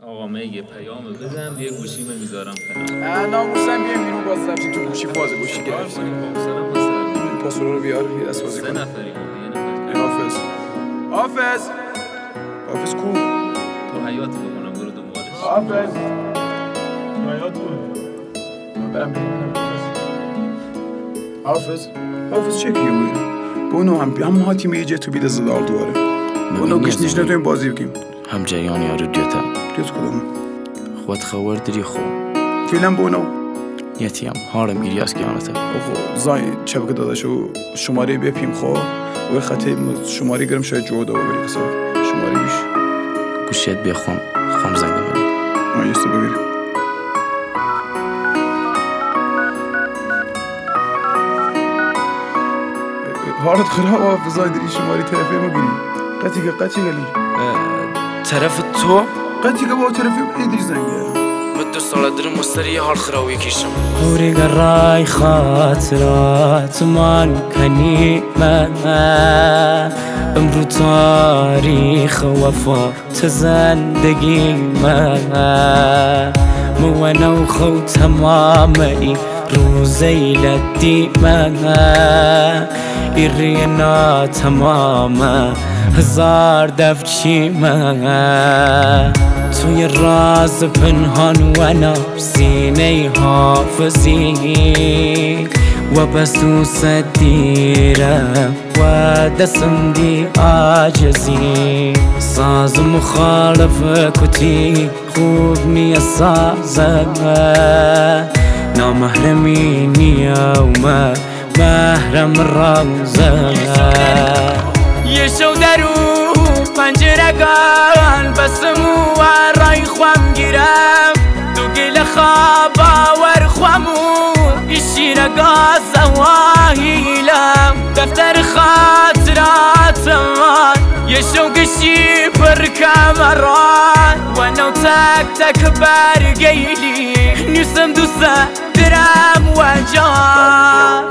آقا یه پیام بدم یه گوشی میذارم فلان. ناموسم بیایم بیرون باز رفتیم تو گوشی فاز گوشی گرفتیم. پاسورا رو بیار یه دست بازی کنیم. 3 نفریم یه نفر. حافظ کو؟ تو حیات بکنم برو دنبالش. حافظ حیات بود. برم ببینم. حافظ چه کیه بود؟ بونو هم هاتیم یه تو بیده زدار دواره. بونو گشتیش نداریم بازی بکنیم. هم جریان یارو دیتا. دیت کدوم؟ خود خبر داری خو. فیلم بونو. یتیم هارم گیریاس کیانته. اوه زای شبکه داداشو شماره بپیم خو. و خطی شماره گرم شاید جودا ببری حساب. شماره بیش. گوشیت بخوام خام زنگ بزنی. ما یه سو ببری. حالت خراب حافظای داری شماره تلفن ما گیری. قطی گلی. طرف تو؟ قطی که با تلفن ایدی زنگه. من 2 سال درم مستری حال خراوی کشم. دوری قرای خاطرات من کنی من امرو تاریخ وفات زندگی من مو خو تمامی روزی لدی من ایرینا تماما هزار دفچی من توی راز پنهان و نفسینه حافظی و بس دوست دیرم و دستم دی عاجزی ساز مخالف کتی خوب نیه سازم نامحرمی نیه و محرم رازم یه شو درو پنجره گل بسمو و رای خوام گیرم تو گل خوابا ور خوامو ایشی رگا زواهیلم دفتر خاطرات من یه شوگشی پر کمران و نو تک برگیلی نیستم دوست درم و جان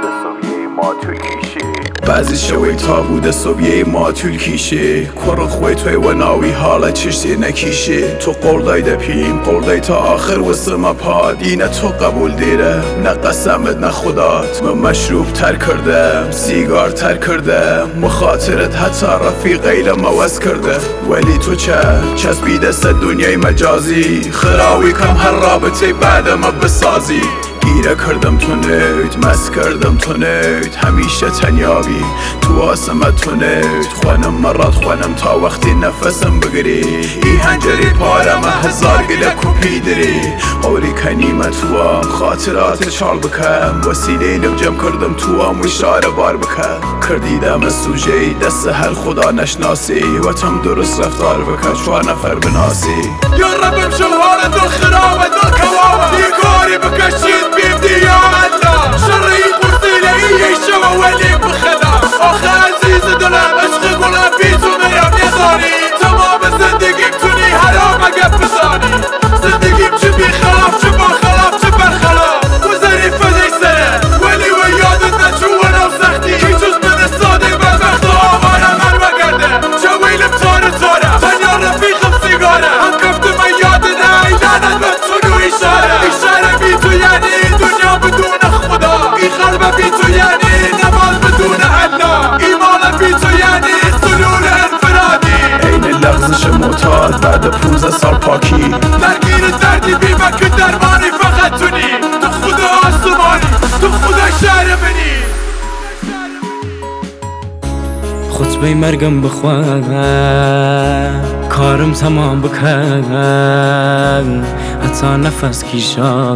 بعضی شوی تا بوده صبحی ما طول کیشه کرو خوی توی و ناوی حالا چشتی نکیشه تو قردای دپیم قردای تا آخر وسط ما پادینه تو قبول دیره نه قسمت نه خدات من مشروب تر کردم سیگار تر کردم مخاطرت حتی رفیقی موز کرده ولی تو چسبیده ست دنیای مجازی خراوی کم هر رابطه بعد ما بسازی گیره کردم تو نیت مست کردم تو نیت همیشه تنیابی تو آسمت تو نیت خوانم مرات خوانم تا وقتی نفسم بگیری ای هنجری پارم هزار گله کپی داری اوری کنیم تو خاطرات چال بکم وسیله لب جمع کردم تو و اشاره بار بکم کردیدم سوژه دست هر خدا نشناسی و تم درست رفتار بکن 4 نفر بناسی یا ربم شلوار دل خراب دل کواب دیگاری بکشید بيبدي يا الله شري بوصيلة هي شوا ولي بخدا اخ عزيز دولار عشق قولا بيتو مرام يزاني تمام زندگي بتوني حرام اقب بزاني زندگي بجبي خلاف جبا خلاف جبر خلاف وزاري فدي سنة ولي ويادت نجو وانا وسختي كي جوز من الصادق بدبخت آمانا من وقرده جويل بطارة طارة تنيا رفيقم سيجارة هم كفت ميادت هاي لعنت بتونو اشارة بيتو يعني بدون خدا ای قلب بی تو یعنی نماز بدون عنا ایمان بی تو یعنی سلول انفرادی این لغزش معتاد بعد 15 سال پاکی درگیر دردی بی مکن درمانی فقط تونی تو خدا آسمانی تو خدا شهر منی خطبه مرگم بخوان کارم تمام بکن حتی نفس کیشان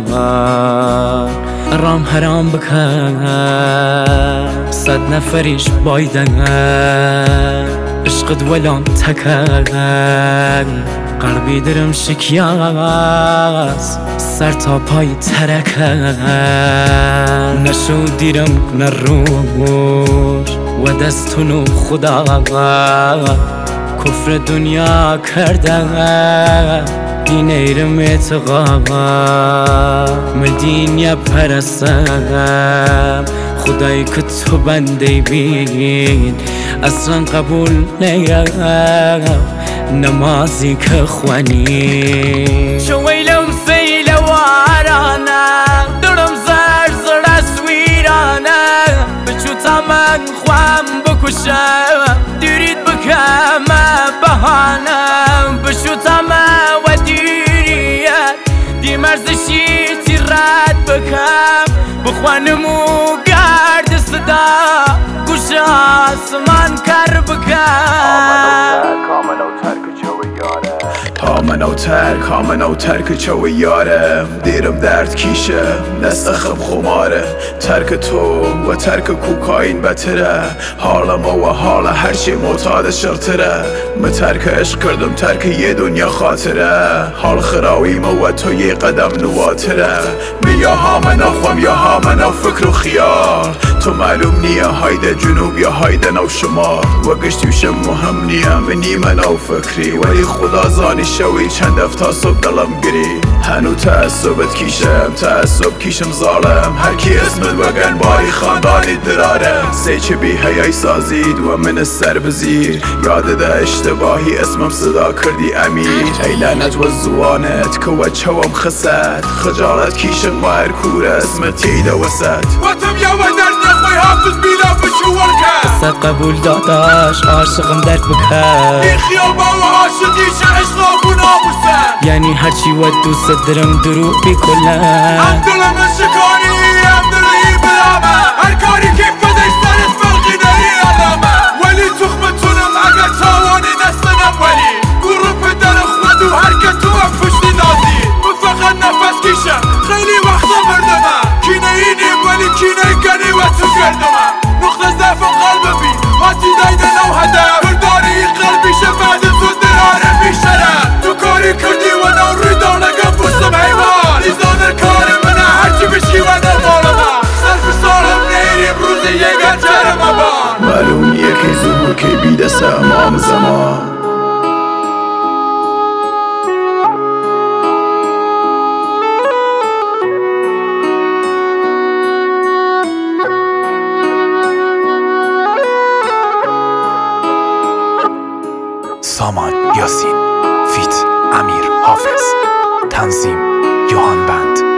حرام بکن 100 نفریش بایدن عشقت ولان تکن قلبی درم شکیاس سر تا پای ترکن نشو دیرم نروش و دستونو خدا کفر دنیا کردن دین ایرم اعتقام مدین یا پرستم خدایی که تو بنده بین اصلا قبول نیا نمازی که خوانی شویلو سیل وارانه درم زر اسویرانه بچو تا من خوام بکشم دیرید بکم بهانم بچو تا من و دیریت دی مرزشی تی رد بکم بخوانم و گرد صدا گوش آسمان کر بکم هامن او ترک چو یاره دیرم درد کیشه نستخم خماره ترک تو و ترک کوکاین بتره حالا ما و حالا هرچی معتاد شرطره من ترک عشق کردم ترک یه دنیا خاطره حال خراوی ما و تو یه قدم نواتره یا هامن او خوام یا هامن او فکر و خیال تو معلوم نیه هایده جنوب یا هایده نو شمال و گشتیوشم مهم نیه منی من او فکری ولی خدا زانی شوی چند افتا صبح دلم گری هنو تعصبت تعصب کیشم ظالم هر کی اسمت وگن باری خاندانی دراره سی چه بی هیای سازید و من سر بزیر یاد ده اشتباهی اسمم صدا کردی امیر ای لعنت و زوانت که و چوم خسد خجالت کیشم و هر کور اسمت تیده وسط و تم یا و درد نخوی حافظ بیلا بشور کرد قصد قبول داداش عاشقم درد بکر این خیابا و عاشقیش عشق و ناموسه یعنی هرچی و دوست درم دروغ بیکنن هم دلم شکاری هم دلی بلامه هر کاری که فدش سرت فرقی نری علامه ولی تخمتونم اگر تاوانی دستنم ولی گروه در خود و هر که تو هم پشتی نازی من فقط نفس کشم خیلی وقتا مردمه کینه اینی ولی کینه گنی و تو گردمه نقطه ضعف قلب بی حتی دایده نو هدف برداری این قلبیشه بعد تو دراره بیشتره تو کاری کردی و نو روی دانگم بستم حیوان دیزانر کاری منه هرچی بشی و نرمالمه صرف سالم نیریم روزی یک گرچرم با معلوم نیه که ظهور که بیدست امام زمان سامان یاسین فیت امیر حافظ تنظیم یوهان بند